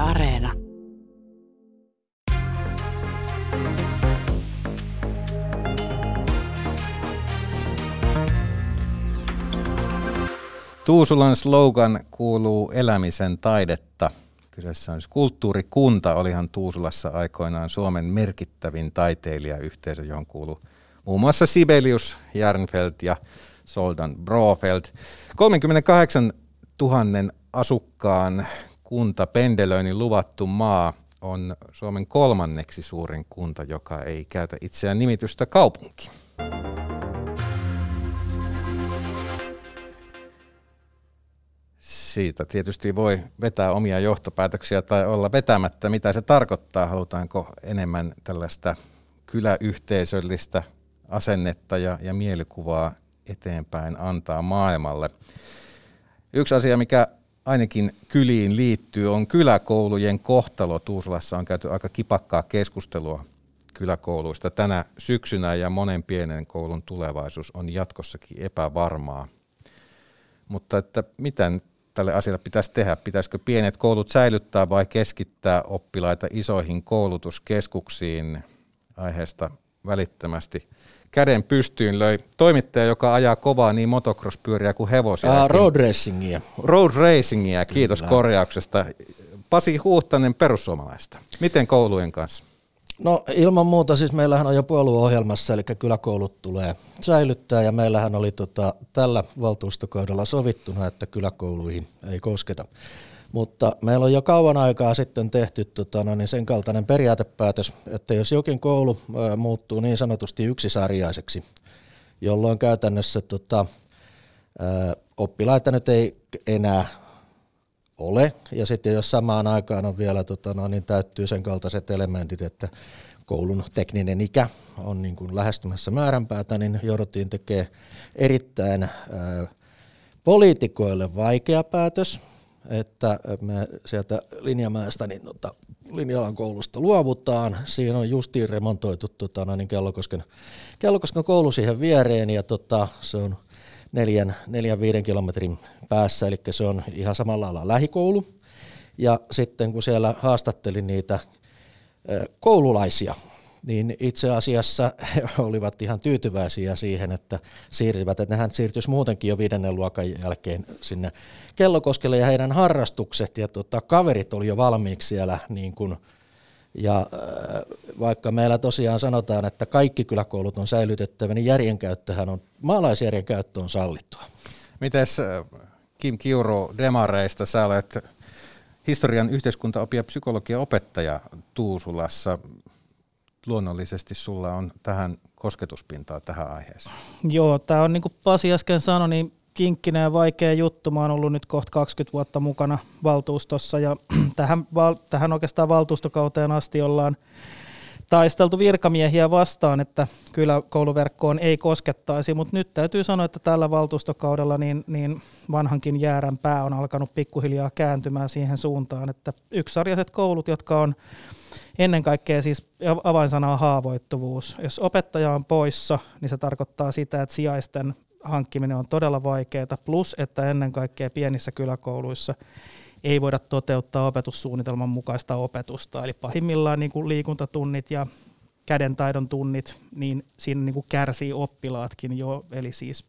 Areena. Tuusulan slogan kuuluu elämisen taidetta. Kyseessä on kulttuurikunta. Olihan Tuusulassa aikoinaan Suomen merkittävin taiteilijayhteisö, johon kuuluu muun muassa Sibelius, Järnfeldt ja Zoltán Brofeldt. 38 000 asukkaan kunta Pendelöinnin luvattu maa on Suomen kolmanneksi suurin kunta, joka ei käytä itseään nimitystä kaupunki. Siitä tietysti voi vetää omia johtopäätöksiä tai olla vetämättä, mitä se tarkoittaa. Halutaanko enemmän tällaista kyläyhteisöllistä asennetta ja mielikuvaa eteenpäin antaa maailmalle. Yksi asia, mikä ainakin kyliin liittyy, on kyläkoulujen kohtalo. Tuusulassa on käyty aika kipakkaa keskustelua kyläkouluista tänä syksynä ja monen pienen koulun tulevaisuus on jatkossakin epävarmaa. Mutta että miten tälle asialle pitäisi tehdä? Pitäisikö pienet koulut säilyttää vai keskittää oppilaita isoihin koulutuskeskuksiin? Aiheesta välittömästi käden pystyyn löi toimittaja, joka ajaa kovaa niin motocross-pyöriä kuin hevosia. Road racingia. Road racingia, kiitos korjauksesta. Pasi Huuhtanen perussuomalaista. Miten koulujen kanssa? No ilman muuta, siis meillähän on jo puolueohjelmassa, eli kyläkoulut tulee säilyttää ja meillähän oli tällä valtuustokaudella sovittuna, että kyläkouluihin ei kosketa. Mutta meillä on jo kauan aikaa sitten tehty sen kaltainen periaatepäätös, että jos jokin koulu muuttuu niin sanotusti yksisarjaiseksi, jolloin käytännössä oppilaita nyt ei enää ole, ja sitten jos samaan aikaan on vielä niin täyttyy sen kaltaiset elementit, että koulun tekninen ikä on niin kuin lähestymässä määränpäätä, niin jouduttiin tekemään erittäin poliitikoille vaikea päätös, että me sieltä Linjamäestä niin Linjalan koulusta luovutaan. Siinä on justiin remontoitu Kellokosken koulu siihen viereen, ja se on 4-5 kilometrin päässä, eli se on ihan samalla lailla lähikoulu. Ja sitten kun siellä haastattelin niitä koululaisia, niin itse asiassa he olivat ihan tyytyväisiä siihen, että nehän siirtyisi muutenkin jo 5. luokan jälkeen sinne Kellokoskelle, ja heidän harrastukset ja kaverit oli jo valmiiksi siellä niin kuin. Ja vaikka meillä tosiaan sanotaan, että kaikki kyläkoulut on säilytettävä, niin maalaisjärjen käyttö on sallittua. Mites Kim Kiuru Demareista, sä olet historian yhteiskuntaopin ja psykologian opettaja Tuusulassa. Luonnollisesti sulla on tähän kosketuspintaa tähän aiheeseen. Joo, tämä on niin kuin Pasi äsken sanoi, niin kinkkinen ja vaikea juttu. Mä oon ollut nyt kohta 20 vuotta mukana valtuustossa ja tähän oikeastaan valtuustokauteen asti ollaan taisteltu virkamiehiä vastaan, että kyllä kouluverkkoon ei koskettaisi, mutta nyt täytyy sanoa, että tällä valtuustokaudella niin vanhankin jäärän pää on alkanut pikkuhiljaa kääntymään siihen suuntaan, että yksisarjaiset koulut, jotka on ennen kaikkea siis avainsana on haavoittuvuus. Jos opettaja on poissa, niin se tarkoittaa sitä, että sijaisten hankkiminen on todella vaikeaa, plus että ennen kaikkea pienissä kyläkouluissa ei voida toteuttaa opetussuunnitelman mukaista opetusta. Eli pahimmillaan niin kuin liikuntatunnit ja kädentaidon tunnit, niin siinä niin kuin kärsii oppilaatkin jo. Eli siis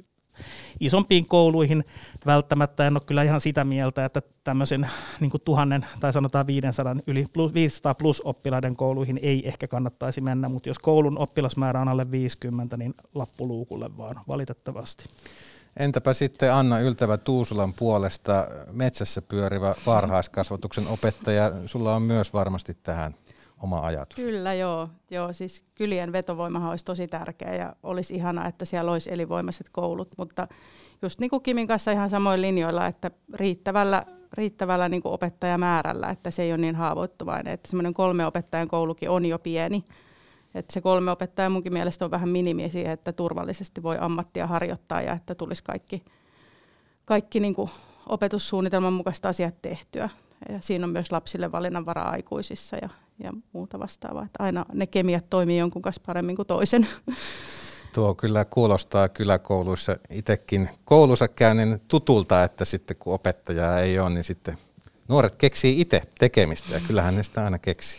isompiin kouluihin välttämättä en ole kyllä ihan sitä mieltä, että tämmöisen niin kuin 1000 tai sanotaan 500 plus oppilaiden kouluihin ei ehkä kannattaisi mennä, mutta jos koulun oppilasmäärä on alle 50, niin lappu luukulle vaan valitettavasti. Entäpä sitten Anna Yltävä Tuusulan puolesta metsässä pyörivä varhaiskasvatuksen opettaja, sulla on myös varmasti tähän oma ajatus. Kyllä joo, siis kylien vetovoimahan olisi tosi tärkeä ja olisi ihanaa, että siellä olisi elinvoimaiset koulut, mutta just niin kuin Kimin kanssa ihan samoin linjoilla, että riittävällä niin kuin opettajamäärällä, että se ei ole niin haavoittuvainen, että semmoinen 3 opettajan koulukin on jo pieni, että se 3 opettajaa munkin mielestä on vähän minimi siihen, että turvallisesti voi ammattia harjoittaa ja että tulisi kaikki niin kuin opetussuunnitelman mukaista asiat tehtyä. Ja siinä on myös lapsille valinnanvaraa aikuisissa ja muuta vastaavaa. Että aina ne kemiat toimii jonkun kanssa paremmin kuin toisen. Tuo kyllä kuulostaa kyläkouluissa itsekin koulussa käynnin tutulta, että sitten kun opettajaa ei ole, niin sitten Nuoret keksii itse tekemistä ja kyllähän ne sitä aina keksii.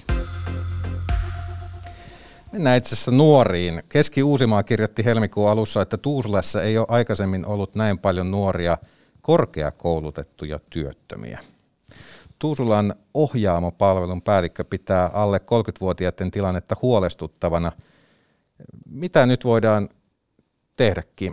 Mennään itse asiassa nuoriin. Keski-Uusimaa kirjoitti helmikuun alussa, että Tuusulassa ei ole aikaisemmin ollut näin paljon nuoria korkeakoulutettuja työttömiä. Tuusulan Ohjaamo-palvelun päällikkö pitää alle 30-vuotiaiden tilannetta huolestuttavana. Mitä nyt voidaan tehdä, Kim?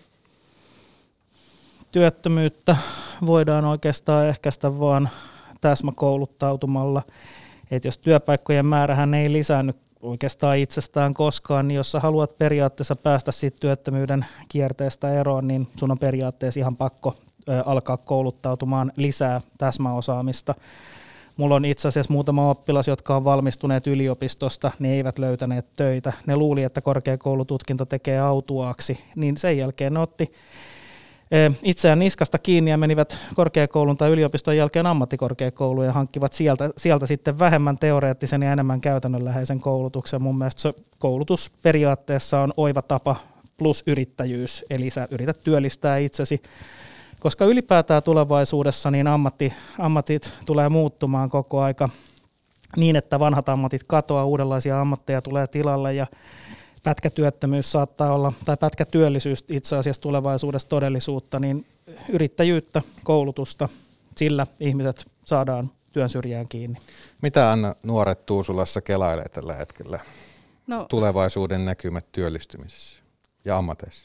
Työttömyyttä voidaan oikeastaan ehkäistä vaan täsmäkouluttautumalla. Et jos työpaikkojen määrähän ei lisäänny oikeastaan itsestään koskaan, niin jos sä haluat periaatteessa päästä siitä työttömyyden kierteestä eroon, niin sun on periaatteessa ihan pakko alkaa kouluttautumaan lisää täsmäosaamista. Mulla on itse asiassa muutama oppilas, jotka on valmistuneet yliopistosta, ne eivät löytäneet töitä. Ne luuli, että korkeakoulututkinto tekee autuaaksi, niin sen jälkeen ne otti itseään niskasta kiinni ja menivät korkeakoulun tai yliopiston jälkeen ammattikorkeakouluun ja hankkivat sieltä sitten vähemmän teoreettisen ja enemmän käytännönläheisen koulutuksen. Mun mielestä se koulutus periaatteessa on oiva tapa plus yrittäjyys, eli sä yrität työllistää itsesi, koska ylipäätään tulevaisuudessa niin ammatit tulee muuttumaan koko aika niin, että vanhat ammatit katoaa, uudenlaisia ammatteja tulee tilalle ja pätkätyöttömyys saattaa olla, tai pätkätyöllisyys itse asiassa tulevaisuudessa todellisuutta, niin yrittäjyyttä, koulutusta, sillä ihmiset saadaan työn syrjään kiinni. Mitä Anna nuoret Tuusulassa kelailee tällä hetkellä? Tulevaisuuden näkymät työllistymisessä ja ammateissa?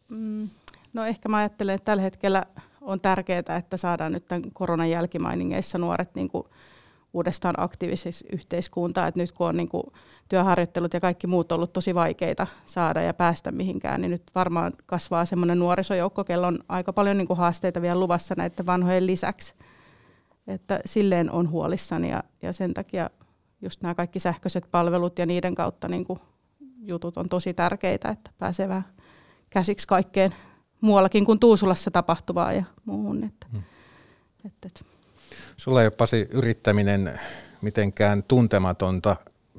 No ehkä mä ajattelen, että tällä hetkellä on tärkeää, että saadaan nyt tämän koronan jälkimainingeissa nuoret niin kuin uudestaan aktiivisiksi yhteiskuntaan, että nyt kun on niin kuin työharjoittelut ja kaikki muut ollut tosi vaikeita saada ja päästä mihinkään, niin nyt varmaan kasvaa semmoinen nuorisojoukko, kello on aika paljon niin kuin haasteita vielä luvassa näiden vanhojen lisäksi. Että silleen on huolissani ja sen takia just nämä kaikki sähköiset palvelut ja niiden kautta niin kuin jutut on tosi tärkeitä, että pääsee vähän käsiksi kaikkeen muuallakin kuin Tuusulassa tapahtuvaa ja muuhun. Että. Sulla ei ole, Pasi, yrittäminen mitenkään tuntematonta.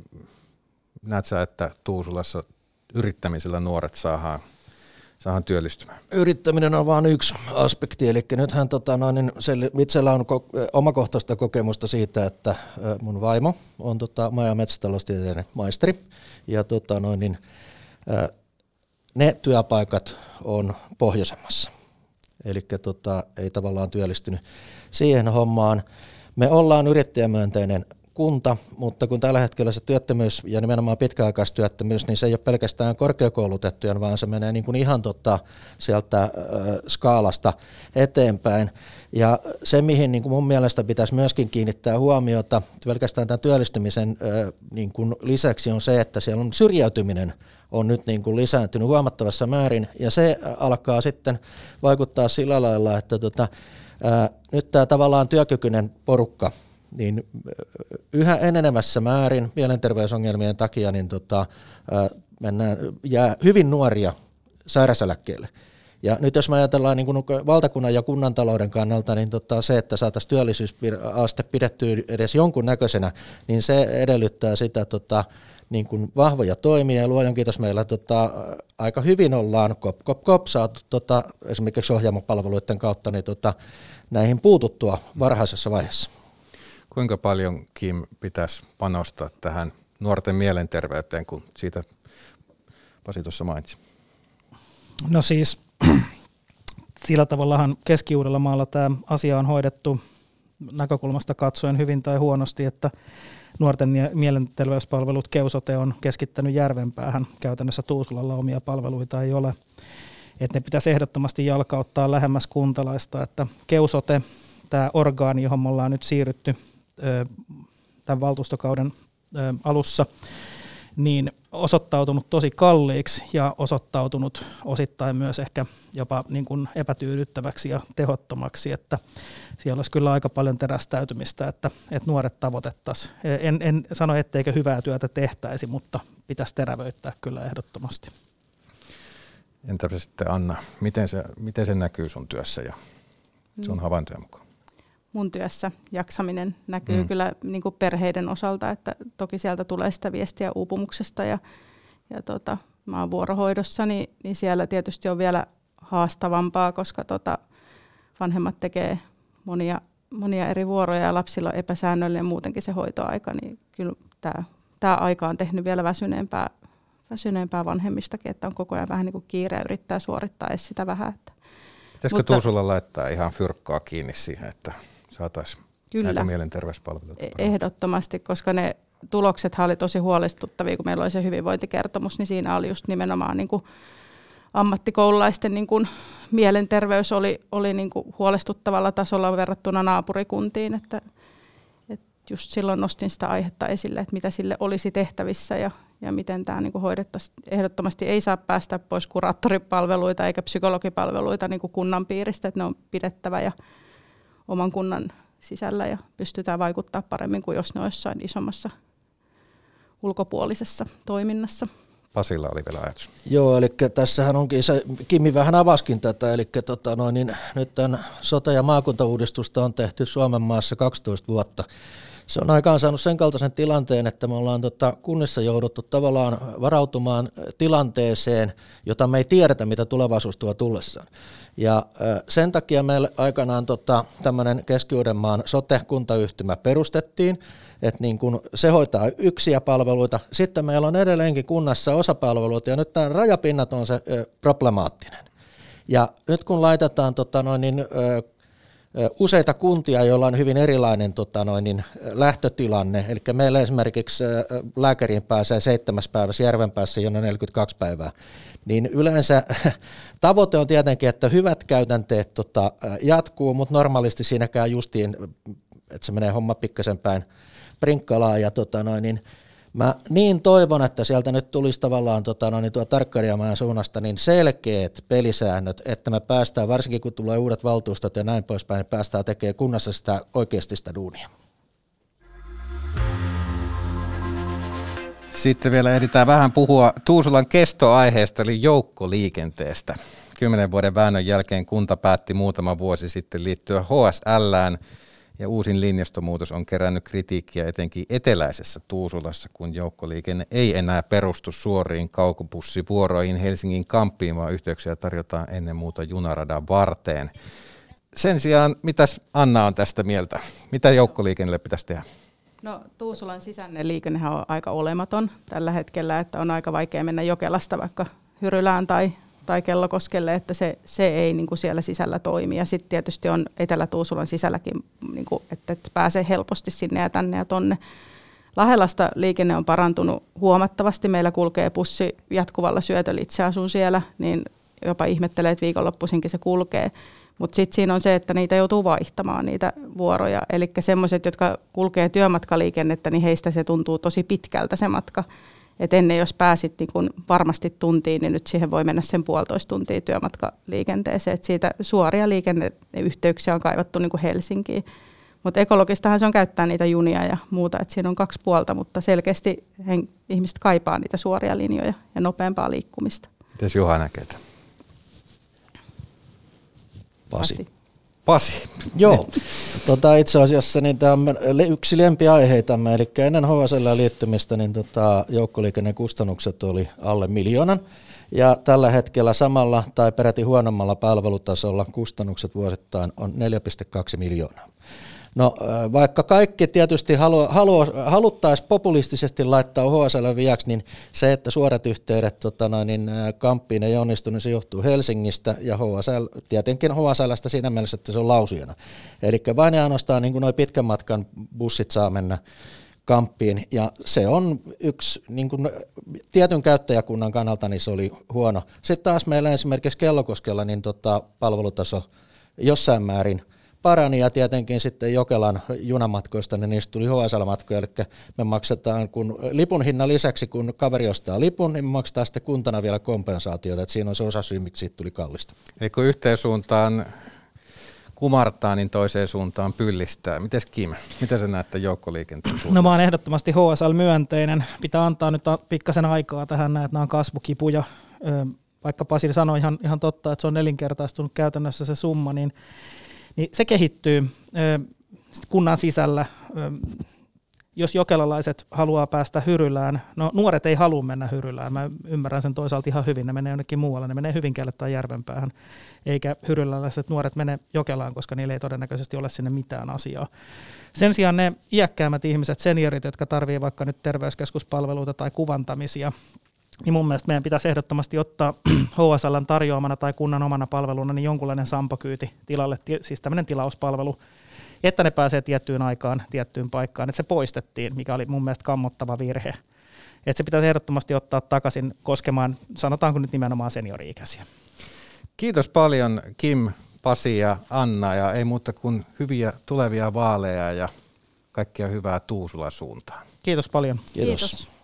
Näet sä, että Tuusulassa yrittämisellä nuoret saadaan työllistymään? Yrittäminen on vain yksi aspekti, eli nythän itsellä on omakohtaista kokemusta siitä, että mun vaimo on maa- ja metsätaloustieteiden maisteri, ja ne työpaikat on pohjoisemmassa, eli ei tavallaan työllistynyt siihen hommaan. Me ollaan yrittäjämyönteinen kunta, mutta kun tällä hetkellä se työttömyys ja nimenomaan pitkäaikaistyöttömyys, niin se ei ole pelkästään korkeakoulutettujen, vaan se menee niin kuin ihan sieltä skaalasta eteenpäin. Ja se, mihin niin kuin mun mielestä pitäisi myöskin kiinnittää huomiota pelkästään tämän työllistymisen niin kuin lisäksi on se, että siellä on syrjäytyminen on nyt niin kuin lisääntynyt huomattavassa määrin, ja se alkaa sitten vaikuttaa sillä lailla, että nyt tämä tavallaan työkykyinen porukka, niin yhä enenevässä määrin mielenterveysongelmien takia niin jää hyvin nuoria sairauseläkkeelle. Ja nyt jos me ajatellaan niin kuin valtakunnan ja kunnan talouden kannalta, niin se, että saataisiin työllisyysaste pidettyä edes jonkun näköisenä, niin se edellyttää sitä niin kuin vahvoja toimia, ja luojan kiitos meillä aika hyvin ollaan saatu esimerkiksi ohjaamopalveluiden kautta niin näihin puututtua varhaisessa vaiheessa. Kuinka paljon, Kim, pitäisi panostaa tähän nuorten mielenterveyteen, kun siitä Pasi tuossa mainitsi? No siis sillä tavallahan Keski-Uudellamaalla tämä asia on hoidettu näkökulmasta katsoen hyvin tai huonosti, että nuorten mielenterveyspalvelut Keusote on keskittänyt Järvenpäähän. Käytännössä Tuusulalla omia palveluita ei ole. Että ne pitäisi ehdottomasti jalkauttaa lähemmäs kuntalaista. Että Keusote, tämä orgaani, johon me ollaan nyt siirrytty tämän valtuustokauden alussa, niin osoittautunut tosi kalliiksi ja osoittautunut osittain myös ehkä jopa niin kuin epätyydyttäväksi ja tehottomaksi, että siellä olisi kyllä aika paljon terästäytymistä, että nuoret tavoitettaisiin. En sano, etteikö hyvää työtä tehtäisi, mutta pitäisi terävöittää kyllä ehdottomasti. Entäpä sitten Anna, miten se näkyy sun työssä ja sun havaintojen mukaan? Mun työssä jaksaminen näkyy kyllä niin kuin perheiden osalta, että toki sieltä tulee sitä viestiä uupumuksesta ja mä oon vuorohoidossa, niin siellä tietysti on vielä haastavampaa, koska vanhemmat tekee monia monia eri vuoroja ja lapsilla on epäsäännöllinen muutenkin se hoitoaika, niin kyllä tämä aika on tehnyt vielä väsyneempää vanhemmistakin, että on koko ajan vähän niin kuin kiire ja yrittää suorittaa edes sitä vähän. Pitäisikö Tuusulla laittaa ihan fyrkkaa kiinni siihen, että saataisiin näitä mielenterveyspalveluita? Ehdottomasti, koska ne tuloksethan oli tosi huolestuttavia, kun meillä oli se hyvinvointikertomus, niin siinä oli just nimenomaan niin kuin ammattikoululaisten niin kuin mielenterveys oli niin kuin huolestuttavalla tasolla verrattuna naapurikuntiin, että just silloin nostin sitä aihetta esille, että mitä sille olisi tehtävissä ja miten tämä niin kuin hoidettaisiin. Ehdottomasti ei saa päästä pois kuraattoripalveluita eikä psykologipalveluita niin kuin kunnan piiristä, että ne on pidettävä ja oman kunnan sisällä ja pystytään vaikuttaa paremmin kuin jos ne on jossain isommassa ulkopuolisessa toiminnassa. Pasilla oli vielä ajatus. Joo, eli tässähän onkin se, Kimi vähän avaskin tätä, eli nyt tämän sote- ja maakuntauudistusta on tehty Suomen maassa 12 vuotta. Se on aikaan saanut sen kaltaisen tilanteen, että me ollaan kunnissa jouduttu tavallaan varautumaan tilanteeseen, jota me ei tiedetä, mitä tulevaisuus tuo tullessaan. Ja sen takia meille aikanaan tämmöinen Keski-Uudenmaan sote-kuntayhtymä perustettiin, että niin kun se hoitaa yksiä palveluita. Sitten meillä on edelleenkin kunnassa osapalveluita, ja nyt tämä rajapinnat on se problemaattinen. Ja nyt kun laitetaan useita kuntia, joilla on hyvin erilainen lähtötilanne, eli meillä esimerkiksi lääkäriin pääsee 7 päivässä, Järvenpäässä jonne 42 päivää, niin yleensä tavoite on tietenkin, että hyvät käytänteet jatkuu, mutta normaalisti siinäkään justiin, että se menee homma pikkasen päin prinkkalaan, ja mä niin toivon, että sieltä nyt tulisi tavallaan tuo Tarkkariamäen suunnasta niin selkeät pelisäännöt, että me päästään, varsinkin kun tulee uudet valtuustot ja näin poispäin, niin päästään tekemään kunnassa sitä oikeasti sitä duunia. Sitten vielä ehditään vähän puhua Tuusulan kestoaiheesta, eli joukkoliikenteestä. 10 vuoden väännön jälkeen kunta päätti muutama vuosi sitten liittyä HSL:ään, ja uusin linjastomuutos on kerännyt kritiikkiä etenkin eteläisessä Tuusulassa, kun joukkoliikenne ei enää perustu suoriin kaukobussivuoroihin Helsingin Kamppiin, vaan yhteyksiä tarjotaan ennen muuta junaradan varteen. Sen sijaan, mitäs Anna on tästä mieltä? Mitä joukkoliikenteelle pitäisi tehdä? No Tuusulan sisäinen liikennehän on aika olematon tällä hetkellä, että on aika vaikea mennä Jokelasta vaikka Hyrylään tai Kellokoskelle, että se ei niin kuin siellä sisällä toimi. Ja sitten tietysti on Etelä-Tuusulan sisälläkin, niin kuin, että pääsee helposti sinne ja tänne ja tonne. Lahelasta liikenne on parantunut huomattavasti. Meillä kulkee bussi jatkuvalla syötöllä. Itse asun siellä, niin jopa ihmettelee, että viikonloppuisinkin se kulkee. Mutta sitten siinä on se, että niitä joutuu vaihtamaan, niitä vuoroja. Eli semmoiset, jotka kulkee työmatkaliikennettä, niin heistä se tuntuu tosi pitkältä se matka. Et ennen jos pääsit niin kun varmasti tuntiin, niin nyt siihen voi mennä sen 1,5 tuntia työmatkaliikenteeseen. Et siitä suoria liikenneyhteyksiä on kaivattu niin kuin Helsinkiin. Mutta ekologistahan se on käyttää niitä junia ja muuta, että siinä on 2 puolta, mutta selkeästi ihmiset kaipaa niitä suoria linjoja ja nopeampaa liikkumista. Mites Juha näkee? Pasi. Joo, itse asiassa niin tämä on yksi lempiaiheitamme, eli ennen HSL liittymistä niin joukkoliikennekustannukset oli alle 1 000 000, ja tällä hetkellä samalla tai peräti huonommalla palvelutasolla kustannukset vuosittain on 4,2 miljoonaa. No vaikka kaikki tietysti haluttaisiin populistisesti laittaa HSL viaksi, niin se, että suorat yhteydet Kamppiin ei onnistu, niin se johtuu Helsingistä ja tietenkin HSL:stä siinä mielessä, että se on lausujana. Eli vain ja ainoastaan niin noin pitkän matkan bussit saa mennä Kamppiin, ja se on yksi niin kuin tietyn käyttäjäkunnan kannalta, niin se oli huono. Sitten taas meillä esimerkiksi Kellokoskella niin palvelutaso jossain määrin parani, ja tietenkin sitten Jokelan junamatkoista, niin niistä tuli HSL-matkoja, eli me maksetaan, kun lipun hinnan lisäksi, kun kaveri ostaa lipun, niin me maksetaan sitten kuntana vielä kompensaatiota, että siinä on se osasyy, miksi siitä tuli kallista. Eli kun yhteen suuntaan kumartaa, niin toiseen suuntaan pyllistää. Mites Kim, mitä sä näette joukkoliikenteen tulossa? No mä oon ehdottomasti HSL-myönteinen. Pitää antaa nyt pikkasen aikaa tähän, että nämä on kasvukipuja. Vaikka Pasi sanoi ihan totta, että se on 4-kertaistunut käytännössä se summa, niin se kehittyy kunnan sisällä. jos jokelalaiset haluaa päästä Hyrylään, no nuoret ei halua mennä Hyrylään, mä ymmärrän sen toisaalta ihan hyvin, ne menee jonnekin muualle, ne menee Hyvinkäälle tai Järvenpäähän, eikä hyryläläiset nuoret mene Jokelaan, koska niillä ei todennäköisesti ole sinne mitään asiaa. Sen sijaan ne iäkkäämmät ihmiset, seniorit, jotka tarvitsevat vaikka nyt terveyskeskuspalveluita tai kuvantamisia, niin mun mielestä meidän pitäisi ehdottomasti ottaa HSL:n tarjoamana tai kunnan omana palveluna niin jonkunlainen sampokyyti tilalle, siis tämmöinen tilauspalvelu, että ne pääsee tiettyyn aikaan, tiettyyn paikkaan, että se poistettiin, mikä oli mun mielestä kammottava virhe. Että se pitäisi ehdottomasti ottaa takaisin koskemaan, sanotaanko nyt nimenomaan seniori-ikäisiä. Kiitos paljon Kim, Pasi ja Anna, ja ei muuta kuin hyviä tulevia vaaleja ja kaikkea hyvää Tuusulan suuntaan. Kiitos paljon. Kiitos. Kiitos.